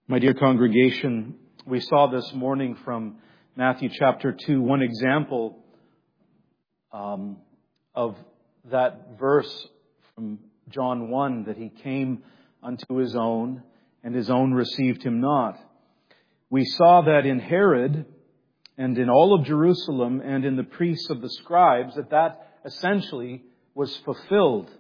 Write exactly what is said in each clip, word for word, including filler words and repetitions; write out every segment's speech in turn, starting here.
My dear congregation, we saw this morning from Matthew chapter two one example um, of that verse from John one, that he came unto his own, and his own received him not. We saw that in Herod and in all of Jerusalem and in the priests of the scribes, that that essentially was fulfilled.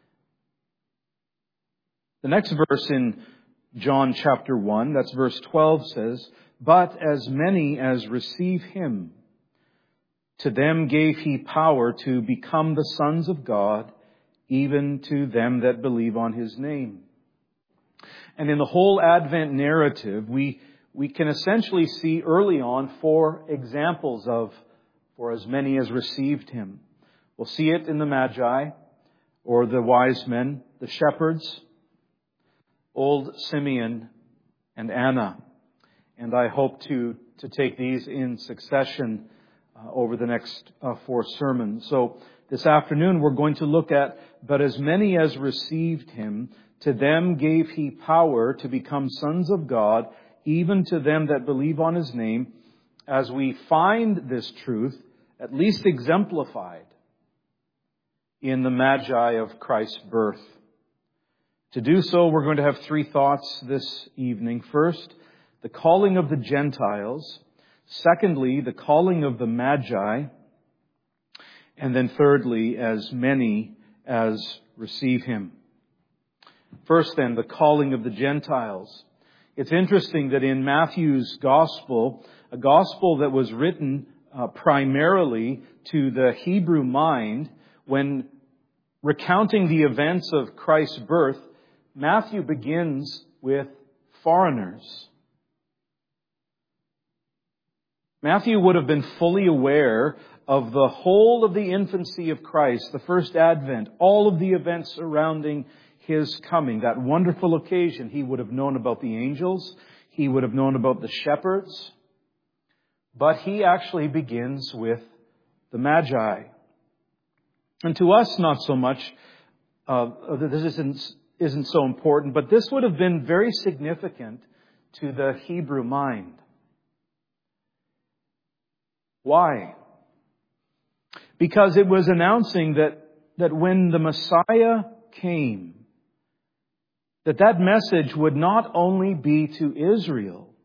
The next verse in John chapter one, that's verse twelve, says, "But as many as receive him, to them gave he power to become the sons of God, even to them that believe on his name." And in the whole Advent narrative, we, we can essentially see early on four examples of, for as many as received him. We'll see it in the Magi, or the wise men, the shepherds, old Simeon and Anna. And I hope to, to take these in succession uh, over the next uh, four sermons. So this afternoon we're going to look at, "But as many as received him, to them gave he power to become sons of God, even to them that believe on his name," as we find this truth at least exemplified in the Magi of Christ's birth. To do so, we're going to have three thoughts this evening. First, the calling of the Gentiles. Secondly, the calling of the Magi. And then thirdly, as many as receive him. First then, the calling of the Gentiles. It's interesting that in Matthew's gospel, a gospel that was written uh, primarily to the Hebrew mind, when recounting the events of Christ's birth, Matthew begins with foreigners. Matthew would have been fully aware of the whole of the infancy of Christ, the first advent, all of the events surrounding his coming, that wonderful occasion. He would have known about the angels. He would have known about the shepherds. But he actually begins with the Magi. And to us, not so much. Uh, this isn't, isn't so important, but this would have been very significant to the Hebrew mind. Why? Because it was announcing that, that when the Messiah came, that that message would not only be to Israel,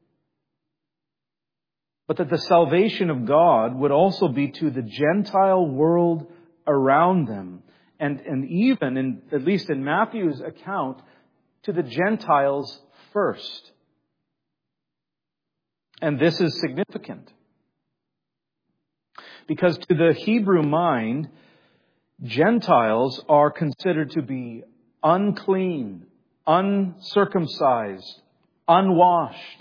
but that the salvation of God would also be to the Gentile world around them. And, and even, in, at least in Matthew's account, to the Gentiles first. And this is significant. Because to the Hebrew mind, Gentiles are considered to be unclean, uncircumcised, unwashed.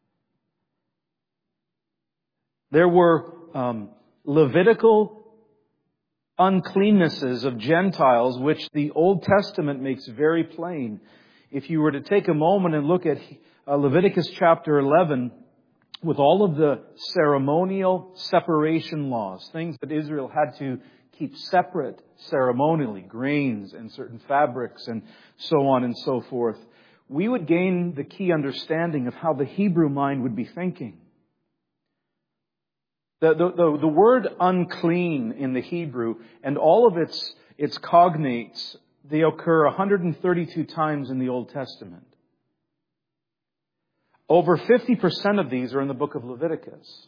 There were um, Levitical uncleannesses of Gentiles, which the Old Testament makes very plain. If you were to take a moment and look at uh, Leviticus chapter eleven, with all of the ceremonial separation laws, things that Israel had to keep separate ceremonially, grains and certain fabrics and so on and so forth, we would gain the key understanding of how the Hebrew mind would be thinking. The, the, the, the word unclean in the Hebrew and all of its, its cognates, they occur one hundred thirty-two times in the Old Testament. Over fifty percent of these are in the book of Leviticus.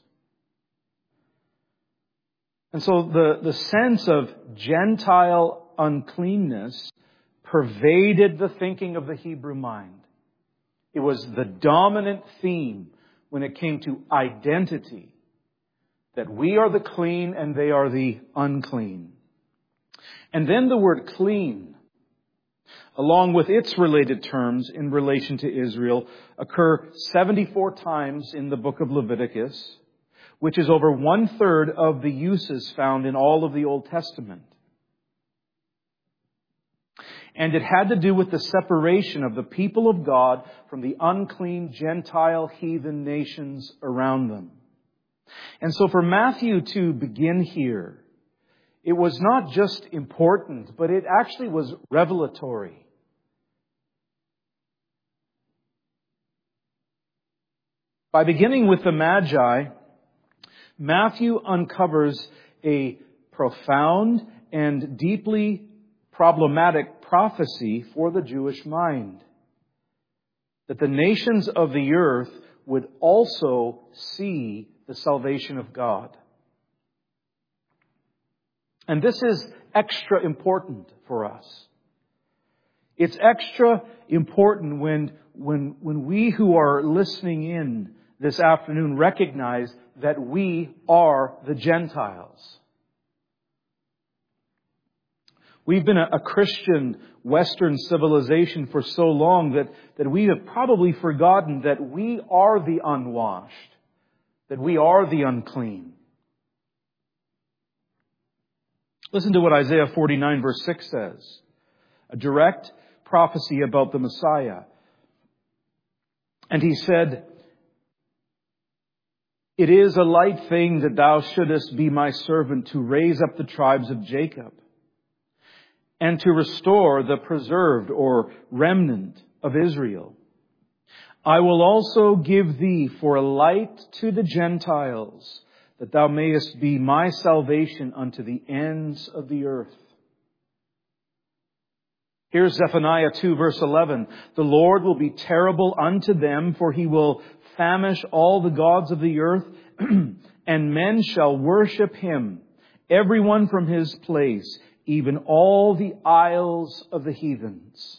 And so the, the sense of Gentile uncleanness pervaded the thinking of the Hebrew mind. It was the dominant theme when it came to identity. That we are the clean and they are the unclean. And then the word clean, along with its related terms in relation to Israel, occur seventy-four times in the book of Leviticus, which is over one-third of the uses found in all of the Old Testament. And it had to do with the separation of the people of God from the unclean Gentile heathen nations around them. And so for Matthew to begin here, it was not just important, but it actually was revelatory. By beginning with the Magi, Matthew uncovers a profound and deeply problematic prophecy for the Jewish mind, that the nations of the earth would also see the salvation of God. And this is extra important for us. It's extra important when, when, when we who are listening in this afternoon recognize that we are the Gentiles. We've been a, a Christian Western civilization for so long that, that we have probably forgotten that we are the unwashed, that we are the unclean. Listen to what Isaiah forty-nine verse six says. A direct prophecy about the Messiah. And he said, "It is a light thing that thou shouldest be my servant to raise up the tribes of Jacob and to restore the preserved or remnant of Israel. I will also give thee for a light to the Gentiles, that thou mayest be my salvation unto the ends of the earth." Here's Zephaniah two verse eleven. "The Lord will be terrible unto them, for he will famish all the gods of the earth, and men shall worship him, everyone from his place, even all the isles of the heathens."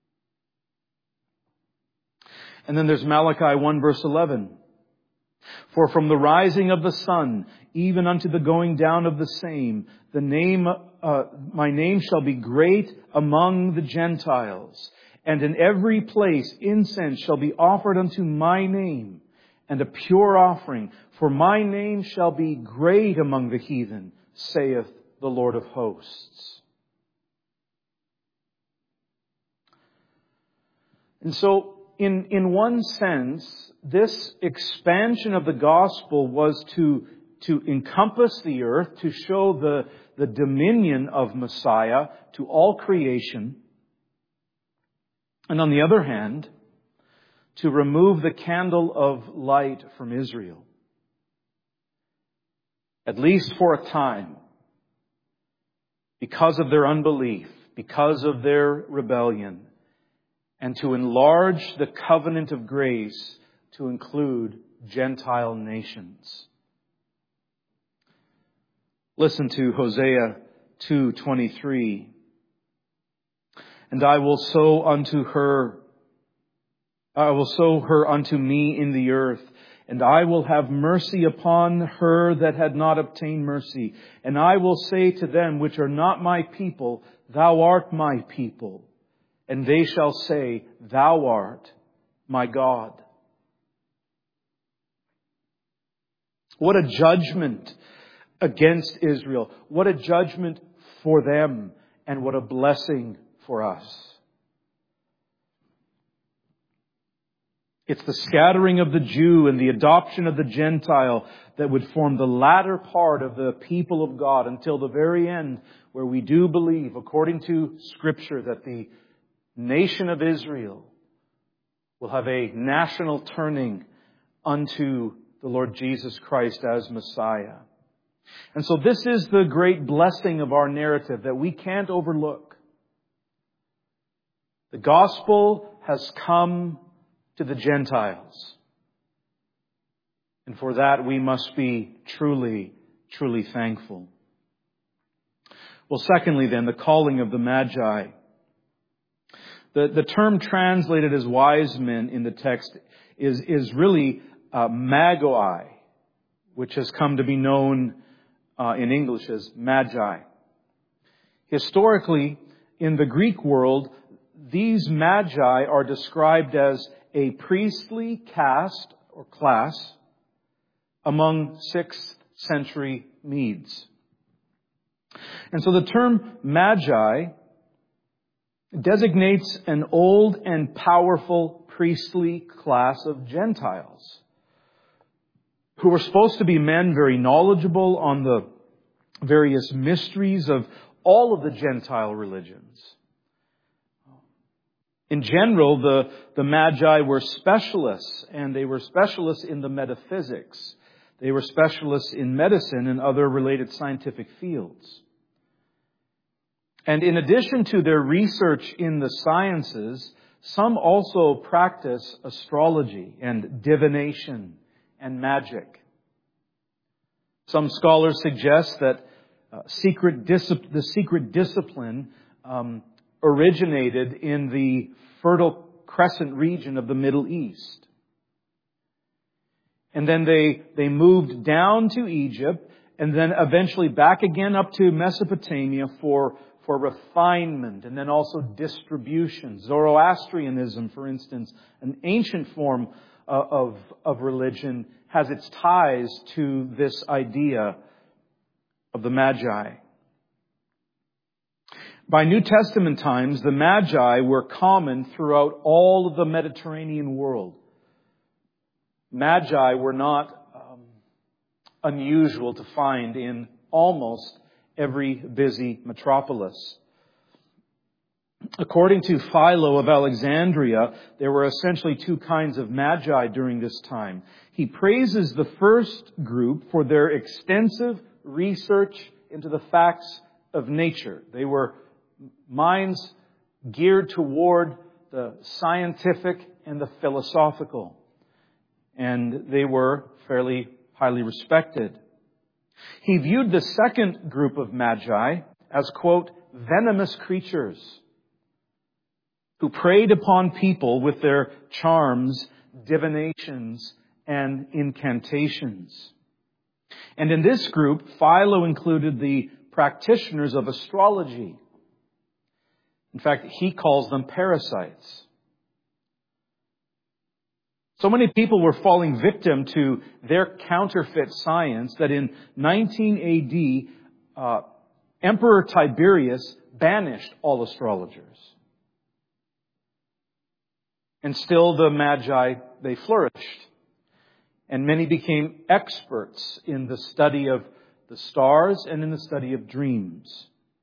And then there's Malachi one verse eleven. "For from the rising of the sun, even unto the going down of the same, the name, uh, my name shall be great among the Gentiles. And in every place incense shall be offered unto my name, and a pure offering. For my name shall be great among the heathen, saith the Lord of hosts." And so, in, in one sense, this expansion of the gospel was to, to encompass the earth, to show the, the dominion of Messiah to all creation. And on the other hand, to remove the candle of light from Israel, at least for a time, because of their unbelief, because of their rebellion, and to enlarge the covenant of grace to include Gentile nations. Listen to Hosea two twenty-three. "And I will sow unto her, I will sow her unto me in the earth, and I will have mercy upon her that had not obtained mercy. And I will say to them which are not my people, Thou art my people. And they shall say, Thou art my God." What a judgment against Israel. What a judgment for them, and what a blessing for us. It's the scattering of the Jew and the adoption of the Gentile that would form the latter part of the people of God until the very end, where we do believe, according to Scripture, that the nation of Israel will have a national turning unto the Lord Jesus Christ as Messiah. And so this is the great blessing of our narrative that we can't overlook. The gospel has come to the Gentiles. And for that we must be truly, truly thankful. Well, secondly then, the calling of the Magi. The, the term translated as wise men in the text is, is really uh, magoi, which has come to be known uh, in English as magi. Historically, in the Greek world, these magi are described as a priestly caste or class among sixth century Medes. And so the term magi designates an old and powerful priestly class of Gentiles who were supposed to be men very knowledgeable on the various mysteries of all of the Gentile religions. In general, the, the Magi were specialists, and they were specialists in the metaphysics. They were specialists in medicine and other related scientific fields. And in addition to their research in the sciences, some also practice astrology and divination and magic. Some scholars suggest that uh, secret dis- the secret discipline um, originated in the Fertile Crescent region of the Middle East. And then they, they moved down to Egypt and then eventually back again up to Mesopotamia for, for refinement and then also distribution. Zoroastrianism, for instance, an ancient form uh, of, of religion, has its ties to this idea of the Magi. By New Testament times, the Magi were common throughout all of the Mediterranean world. Magi were not um, unusual to find in almost every busy metropolis. According to Philo of Alexandria, there were essentially two kinds of Magi during this time. He praises the first group for their extensive research into the facts of nature. They were minds geared toward the scientific and the philosophical. And they were fairly highly respected. He viewed the second group of Magi as, quote, venomous creatures who preyed upon people with their charms, divinations, and incantations. And in this group, Philo included the practitioners of astrology. In fact, he calls them parasites. So many people were falling victim to their counterfeit science that in nineteen A D, uh, Emperor Tiberius banished all astrologers. And still the Magi, they flourished. And many became experts in the study of the stars and in the study of dreams.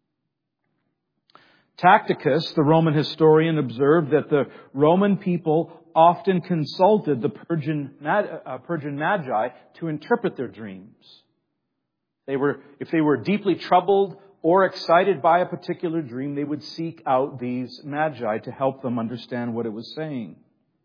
Tacitus, the Roman historian, observed that the Roman people often consulted the Persian, uh, Persian Magi to interpret their dreams. They were, if they were deeply troubled or excited by a particular dream, they would seek out these Magi to help them understand what it was saying.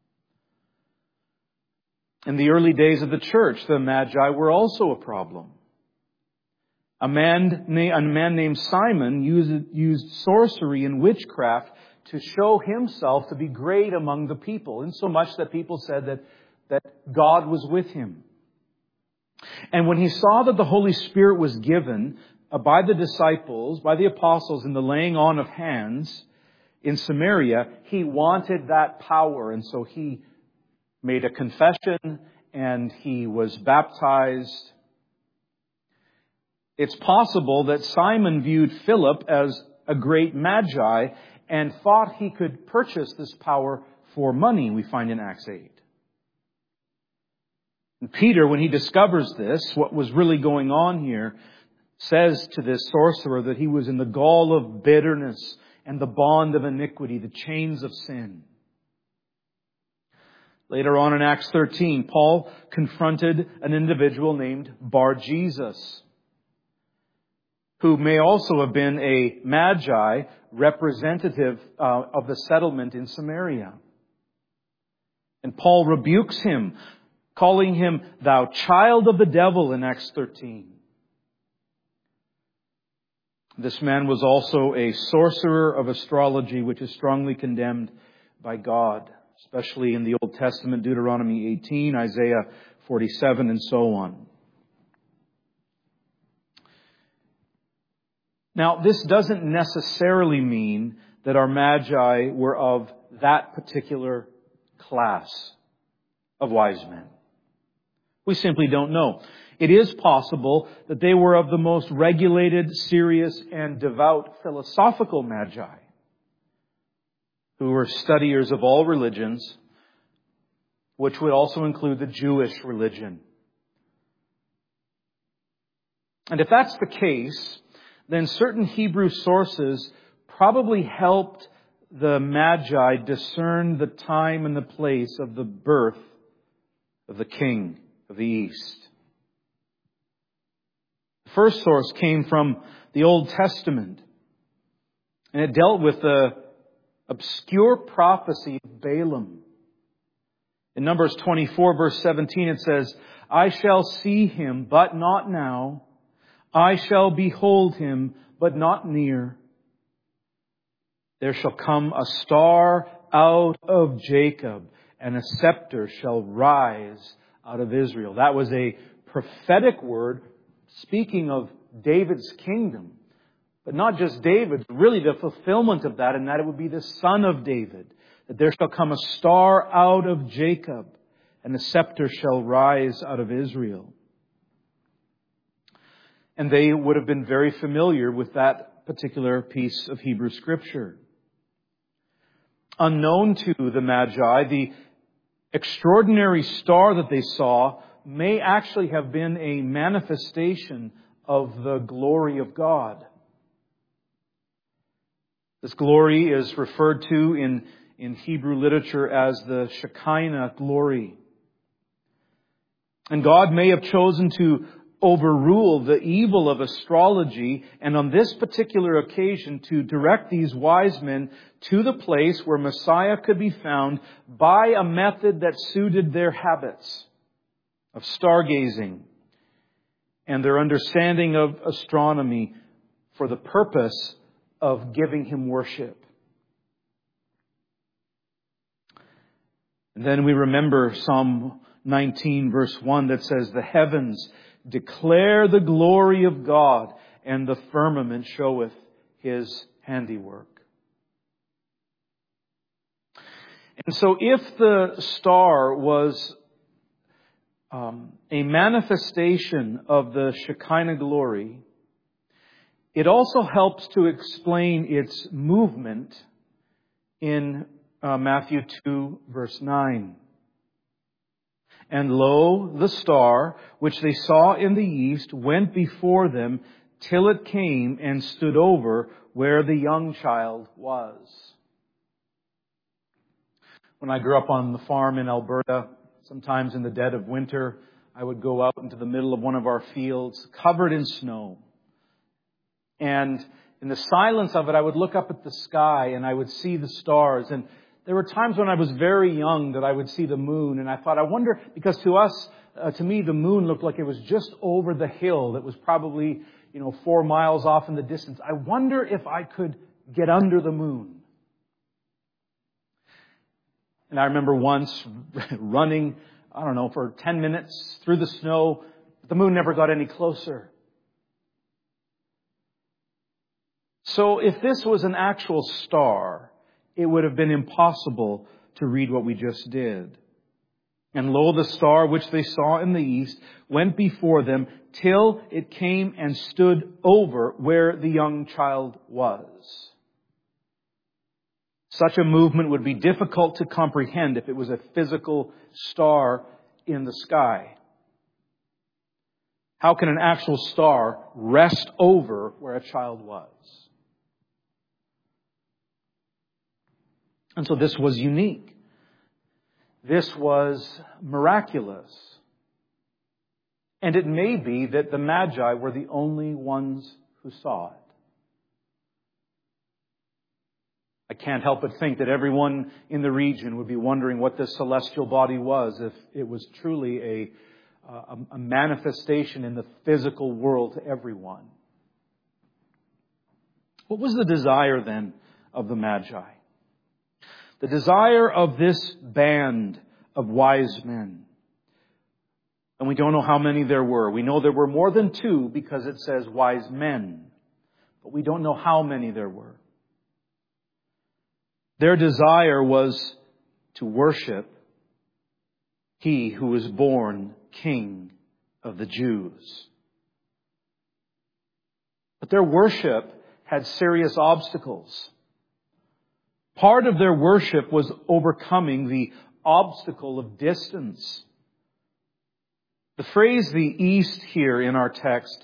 In the early days of the church, the Magi were also a problem. A man, a man named Simon used, used sorcery and witchcraft to show himself to be great among the people, insomuch that people said that, that God was with him. And when he saw that the Holy Spirit was given uh, by the disciples, by the apostles in the laying on of hands in Samaria, he wanted that power. And so he made a confession and he was baptized. It's possible that Simon viewed Philip as a great magi and thought he could purchase this power for money, we find in Acts eight. And Peter, when he discovers this, what was really going on here, says to this sorcerer that he was in the gall of bitterness and the bond of iniquity, the chains of sin. Later on in Acts thirteen, Paul confronted an individual named Bar-Jesus, who may also have been a magi representative uh, of the settlement in Samaria. And Paul rebukes him, calling him, "Thou child of the devil," in Acts thirteen. This man was also a sorcerer of astrology, which is strongly condemned by God, especially in the Old Testament, Deuteronomy eighteen, Isaiah forty-seven, and so on. Now, this doesn't necessarily mean that our magi were of that particular class of wise men. We simply don't know. It is possible that they were of the most regulated, serious, and devout philosophical magi, who were studiers of all religions, which would also include the Jewish religion. And if that's the case, then certain Hebrew sources probably helped the Magi discerned the time and the place of the birth of the King of the East. The first source came from the Old Testament, and it dealt with the obscure prophecy of Balaam. In Numbers twenty-four, verse seventeen, it says, I shall see him, but not now. I shall behold him, but not near. There shall come a star out of Jacob, and a scepter shall rise out of Israel. That was a prophetic word speaking of David's kingdom. But not just David's, really the fulfillment of that, and that it would be the son of David. That there shall come a star out of Jacob, and a scepter shall rise out of Israel. And they would have been very familiar with that particular piece of Hebrew Scripture. Unknown to the Magi, the extraordinary star that they saw may actually have been a manifestation of the glory of God. This glory is referred to in, in Hebrew literature as the Shekinah glory. And God may have chosen to overrule the evil of astrology, and on this particular occasion to direct these wise men to the place where Messiah could be found by a method that suited their habits of stargazing and their understanding of astronomy for the purpose of giving Him worship. And then we remember Psalm nineteen verse one that says, the heavens declare the glory of God, and the firmament showeth His handiwork. And so if the star was um, a manifestation of the Shekinah glory, it also helps to explain its movement in uh, Matthew two verse nine. And lo, the star, which they saw in the east, went before them till it came and stood over where the young child was. When I grew up on the farm in Alberta, sometimes in the dead of winter, I would go out into the middle of one of our fields covered in snow. And in the silence of it, I would look up at the sky and I would see the stars. And there were times when I was very young that I would see the moon, and I thought, I wonder, because to us, uh, to me, the moon looked like it was just over the hill that was probably, you know, four miles off in the distance. I wonder if I could get under the moon. And I remember once running, I don't know, for ten minutes through the snow, but the moon never got any closer. So if this was an actual star, it would have been impossible to read what we just did. And lo, the star which they saw in the east went before them till it came and stood over where the young child was. Such a movement would be difficult to comprehend if it was a physical star in the sky. How can an actual star rest over where a child was? And so this was unique. This was miraculous. And it may be that the Magi were the only ones who saw it. I can't help but think that everyone in the region would be wondering what this celestial body was, if it was truly a, a, a manifestation in the physical world to everyone. What was the desire then of the Magi? The desire of this band of wise men. And we don't know how many there were. We know there were more than two because it says wise men. But we don't know how many there were. Their desire was to worship He who was born King of the Jews. But their worship had serious obstacles. Part of their worship was overcoming the obstacle of distance. The phrase the east here in our text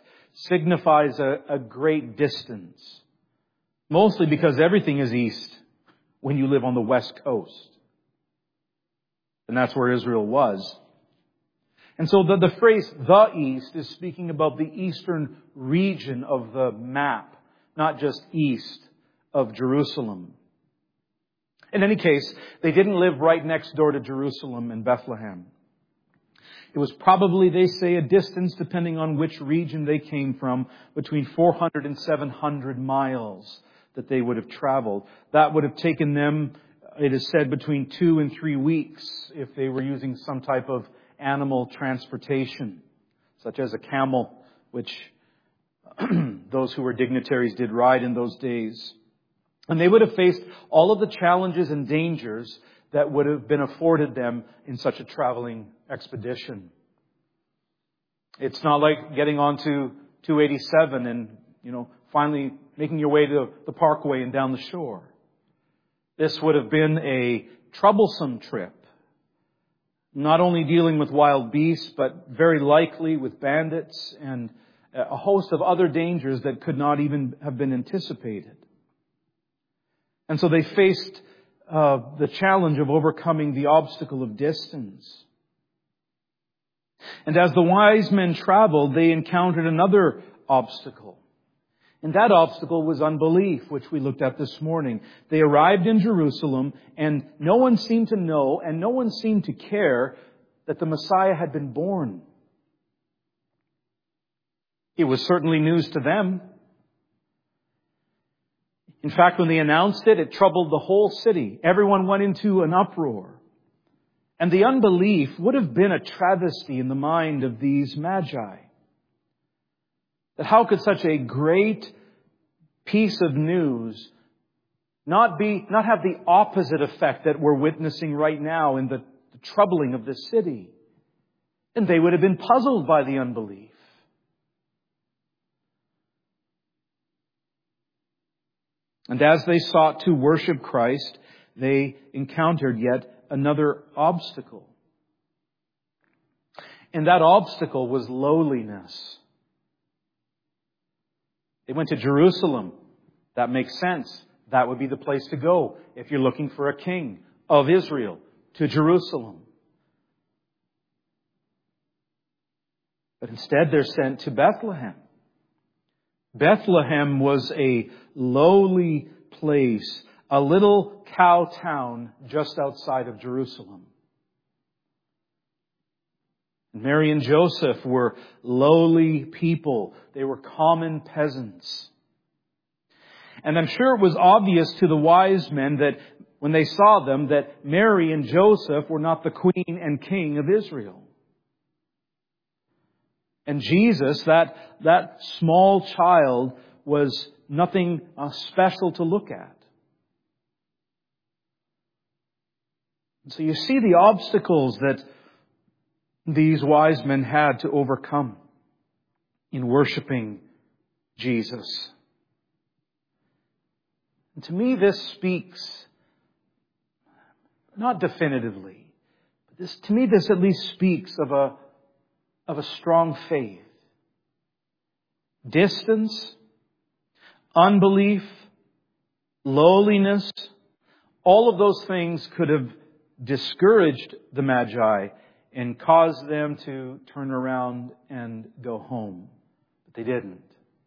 signifies a, a great distance. Mostly because everything is east when you live on the west coast. And that's where Israel was. And so the, the phrase, the east, is speaking about the eastern region of the map, not just east of Jerusalem. In any case, they didn't live right next door to Jerusalem and Bethlehem. It was probably, they say, a distance, depending on which region they came from, between four hundred and seven hundred miles that they would have traveled. That would have taken them, it is said, between two and three weeks if they were using some type of animal transportation, such as a camel, which those who were dignitaries did ride in those days. And they would have faced all of the challenges and dangers that would have been afforded them in such a traveling expedition. It's not like getting onto two eighty-seven and, you know, finally making your way to the parkway and down the shore. This would have been a troublesome trip. Not only dealing with wild beasts, but very likely with bandits and a host of other dangers that could not even have been anticipated. And so they faced uh, the challenge of overcoming the obstacle of distance. And as the wise men traveled, they encountered another obstacle. And that obstacle was unbelief, which we looked at this morning. They arrived in Jerusalem, and no one seemed to know, and no one seemed to care that the Messiah had been born. It was certainly news to them. In fact, when they announced it, it troubled the whole city. Everyone went into an uproar. And the unbelief would have been a travesty in the mind of these magi. That how could such a great piece of news not be, not have the opposite effect that we're witnessing right now in the, the troubling of this city? And they would have been puzzled by the unbelief. And as they sought to worship Christ, they encountered yet another obstacle. And that obstacle was lowliness. They went to Jerusalem. That makes sense. That would be the place to go if you're looking for a king of Israel, to Jerusalem. But instead they're sent to Bethlehem. Bethlehem was a lowly place, a little cow town just outside of Jerusalem. Mary and Joseph were lowly people. They were common peasants. And I'm sure it was obvious to the wise men that when they saw them that Mary and Joseph were not the queen and king of Israel. And Jesus, that, that small child, was nothing uh, special to look at. And so you see the obstacles that these wise men had to overcome in worshiping Jesus. And to me, this speaks, not definitively, but this, to me, this at least speaks of a of a strong faith. Distance, unbelief, lowliness, all of those things could have discouraged the Magi and caused them to turn around and go home. But they didn't.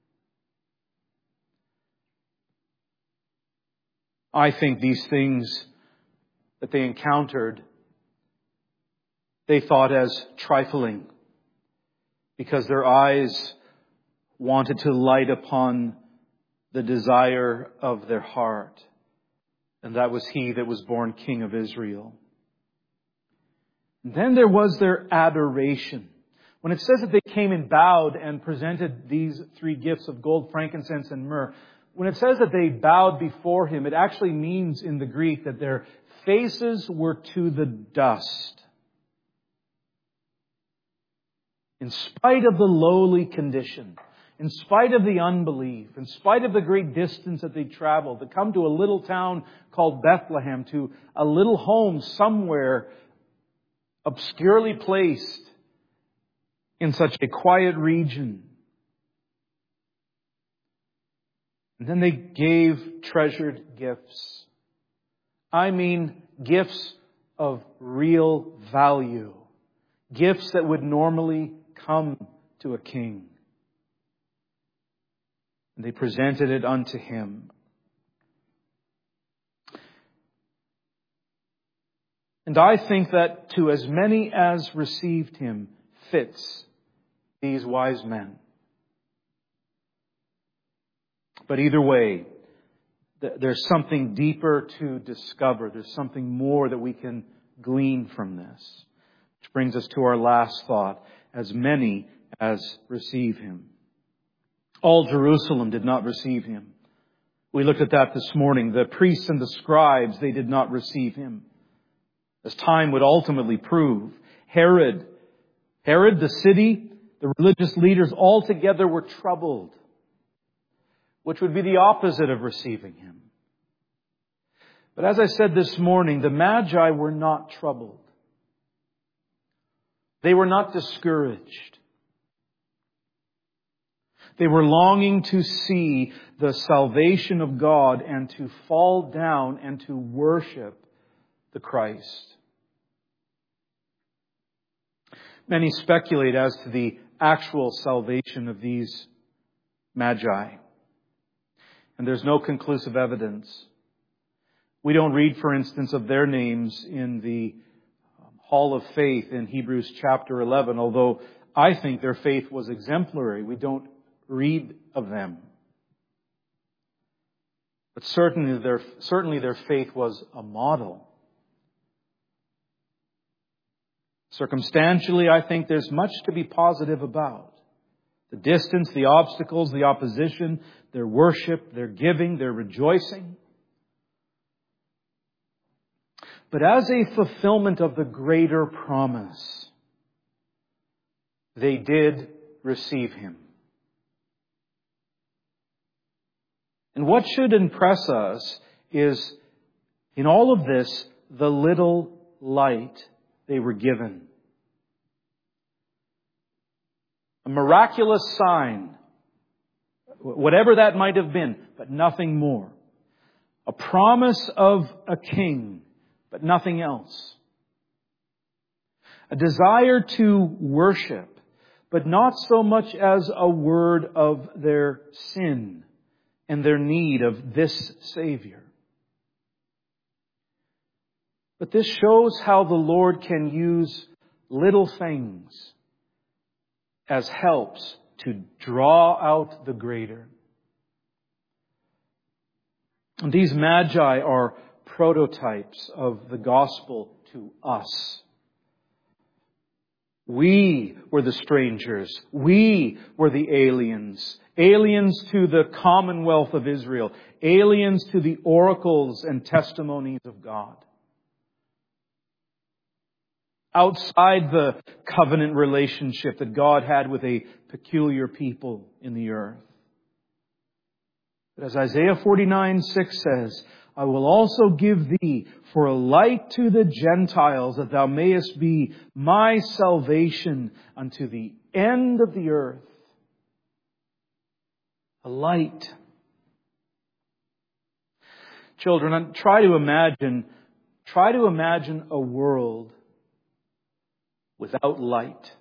I think these things that they encountered, they thought as trifling, because their eyes wanted to light upon the desire of their heart. And that was He that was born King of Israel. And then there was their adoration. When it says that they came and bowed and presented these three gifts of gold, frankincense, and myrrh, when it says that they bowed before Him, it actually means in the Greek that their faces were to the dust. In spite of the lowly condition, in spite of the unbelief, in spite of the great distance that they traveled, to come to a little town called Bethlehem, to a little home somewhere obscurely placed in such a quiet region. And then they gave treasured gifts I mean gifts of real value. Gifts that would normally come to a king. And they presented it unto him. And I think that to as many as received him fits these wise men. But either way, there's something deeper to discover. There's something more that we can glean from this. Which brings us to our last thought. As many as receive him. All Jerusalem did not receive him. We looked at that this morning. The priests and the scribes, they did not receive him. As time would ultimately prove. Herod, Herod, the city, the religious leaders all together were troubled. Which would be the opposite of receiving him. But as I said this morning, the Magi were not troubled. They were not discouraged. They were longing to see the salvation of God and to fall down and to worship the Christ. Many speculate as to the actual salvation of these Magi. And there's no conclusive evidence. We don't read, for instance, of their names in the Hall of Faith in Hebrews chapter eleven, although I think their faith was exemplary. We don't read of them. But certainly their, certainly their faith was a model. Circumstantially, I think there's much to be positive about. The distance, the obstacles, the opposition, their worship, their giving, their rejoicing. But as a fulfillment of the greater promise, they did receive him. And what should impress us is, in all of this, the little light they were given. A miraculous sign, whatever that might have been, but nothing more. A promise of a king, but nothing else. A desire to worship, but not so much as a word of their sin and their need of this Savior. But this shows how the Lord can use little things as helps to draw out the greater. And these Magi are prototypes of the gospel to us. We were the strangers. We were the aliens. Aliens to the commonwealth of Israel. Aliens to the oracles and testimonies of God. Outside the covenant relationship that God had with a peculiar people in the earth. But as Isaiah forty-nine six says, I will also give thee for a light to the Gentiles, that thou mayest be my salvation unto the end of the earth. A light. Children, try to imagine, try to imagine a world without light.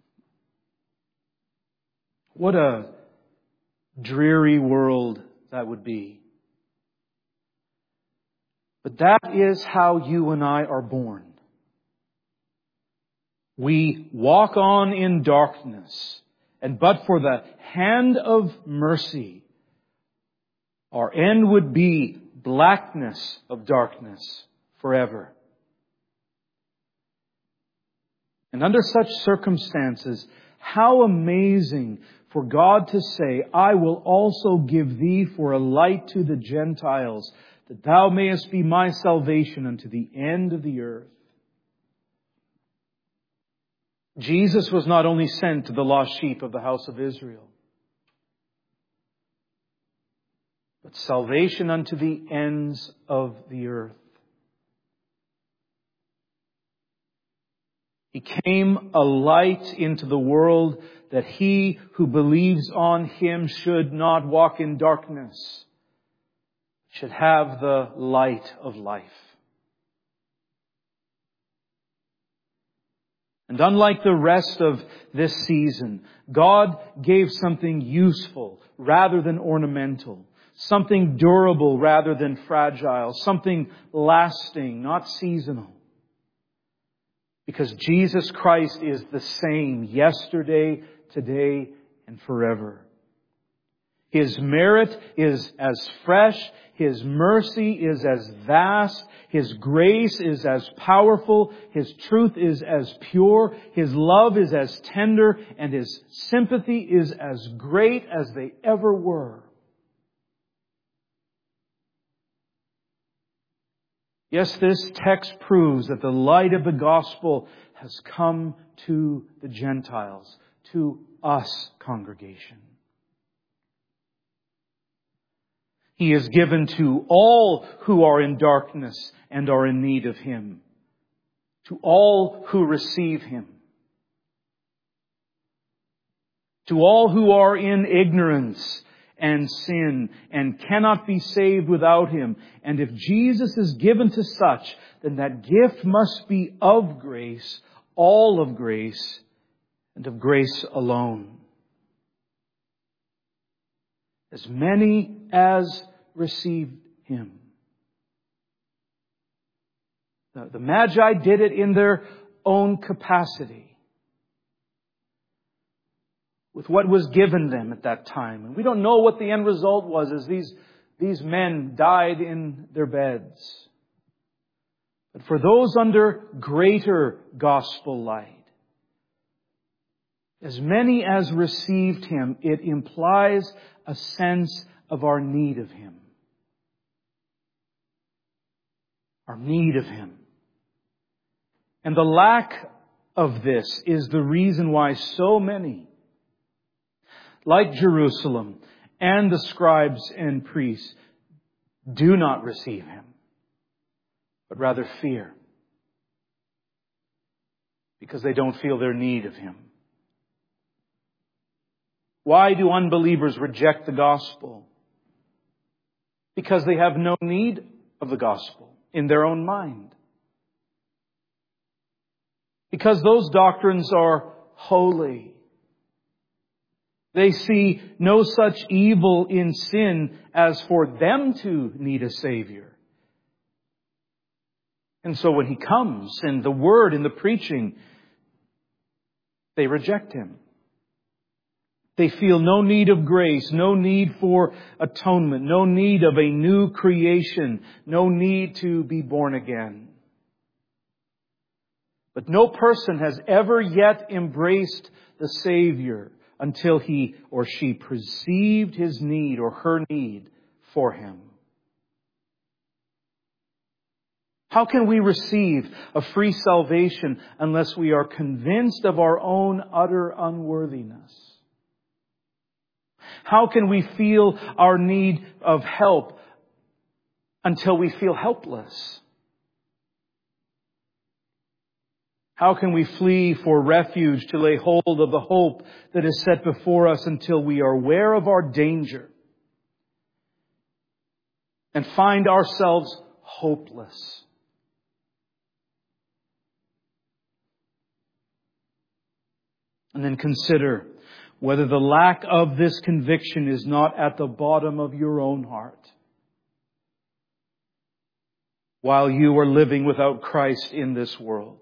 What a dreary world that would be. But that is how you and I are born. We walk on in darkness, and but for the hand of mercy, our end would be blackness of darkness forever. And under such circumstances, how amazing for God to say, I will also give thee for a light to the Gentiles, that thou mayest be my salvation unto the end of the earth. Jesus was not only sent to the lost sheep of the house of Israel, but salvation unto the ends of the earth. He came a light into the world, that he who believes on him should not walk in darkness, should have the light of life. And unlike the rest of this season, God gave something useful rather than ornamental, something durable rather than fragile, something lasting, not seasonal. Because Jesus Christ is the same yesterday, today, and forever. His merit is as fresh. His mercy is as vast. His grace is as powerful. His truth is as pure. His love is as tender. And His sympathy is as great as they ever were. Yes, this text proves that the light of the gospel has come to the Gentiles, to us, congregation. He is given to all who are in darkness and are in need of Him, to all who receive Him, to all who are in ignorance and sin and cannot be saved without Him. And if Jesus is given to such, then that gift must be of grace, all of grace, and of grace alone. As many as received Him. The, the Magi did it in their own capacity, with what was given them at that time. And we don't know what the end result was as these, these men died in their beds. But for those under greater gospel light, as many as received Him, it implies a sense of our need of Him. Our need of Him. And the lack of this is the reason why so many, like Jerusalem and the scribes and priests, do not receive Him, but rather fear, because they don't feel their need of Him. Why do unbelievers reject the gospel? Because they have no need of the gospel in their own mind. Because those doctrines are holy. They see no such evil in sin as for them to need a Savior. And so when He comes in the Word, in the preaching, they reject Him. They feel no need of grace, no need for atonement, no need of a new creation, no need to be born again. But no person has ever yet embraced the Savior until he or she perceived his need or her need for Him. How can we receive a free salvation unless we are convinced of our own utter unworthiness? How can we feel our need of help until we feel helpless? How can we flee for refuge to lay hold of the hope that is set before us until we are aware of our danger and find ourselves hopeless? And then consider whether the lack of this conviction is not at the bottom of your own heart. While you are living without Christ in this world,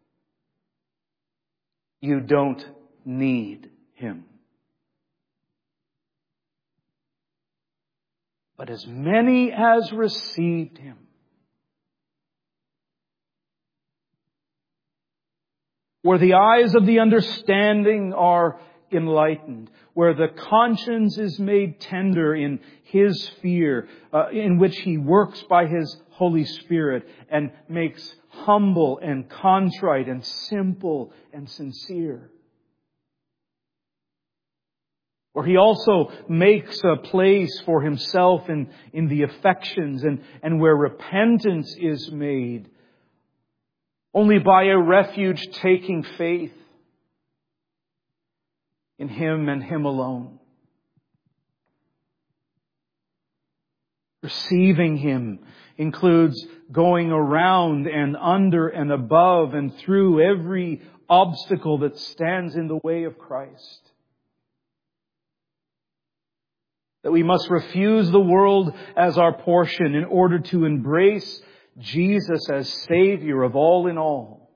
you don't need Him. But as many as received Him, where the eyes of the understanding are enlightened, where the conscience is made tender in His fear, uh, in which He works by His Holy Spirit and makes humble and contrite and simple and sincere. Where He also makes a place for Himself in, in the affections, and, and where repentance is made only by a refuge-taking faith in Him and Him alone. Receiving Him includes going around and under and above and through every obstacle that stands in the way of Christ. That we must refuse the world as our portion in order to embrace Jesus as Savior of all in all.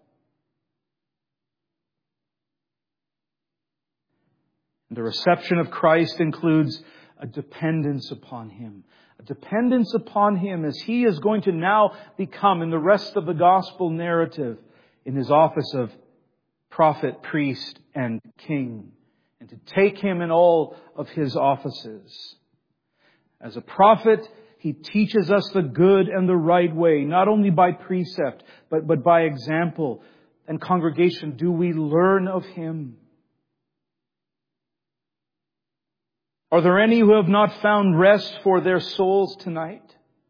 The reception of Christ includes a dependence upon Him. A dependence upon Him as He is going to now become, in the rest of the gospel narrative, in His office of prophet, priest, and king. And to take Him in all of His offices. As a prophet, He teaches us the good and the right way, not only by precept, but, but by example. And congregation, do we learn of Him? Are there any who have not found rest for their souls tonight?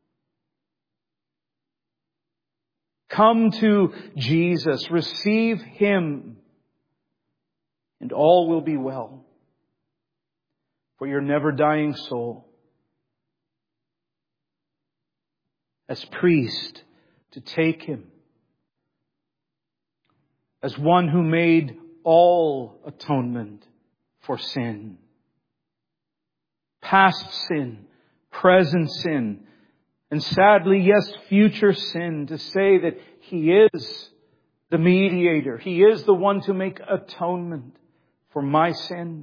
Come to Jesus, receive Him, and all will be well for your never-dying soul. As priest, to take Him. As one who made all atonement for sin. Past sin, present sin, and sadly, yes, future sin, to say that He is the mediator. He is the one to make atonement for my sin.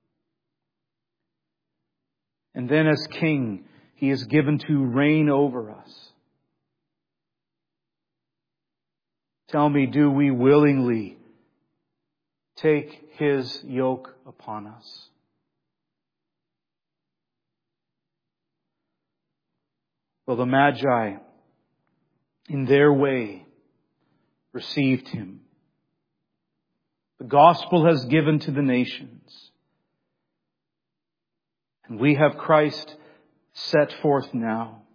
And then as King, He is given to reign over us. Tell me, do we willingly take His yoke upon us? Well, the Magi, in their way, received Him. The gospel has given to the nations. And we have Christ set forth now.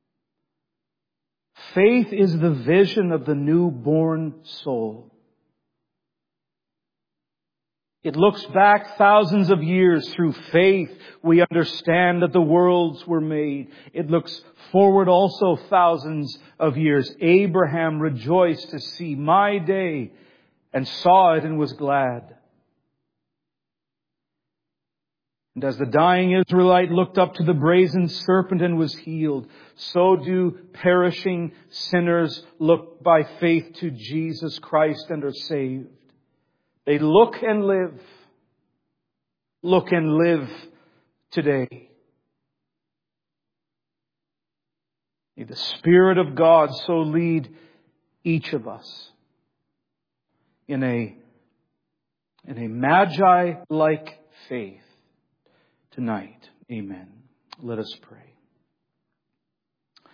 Faith is the vision of the newborn soul. It looks back thousands of years. Through faith, we understand that the worlds were made. It looks forward also thousands of years. Abraham rejoiced to see my day and saw it and was glad. And as the dying Israelite looked up to the brazen serpent and was healed, so do perishing sinners look by faith to Jesus Christ and are saved. They look and live. Look and live today. May the Spirit of God so lead each of us in a, in a Magi-like faith tonight. Amen. Let us pray.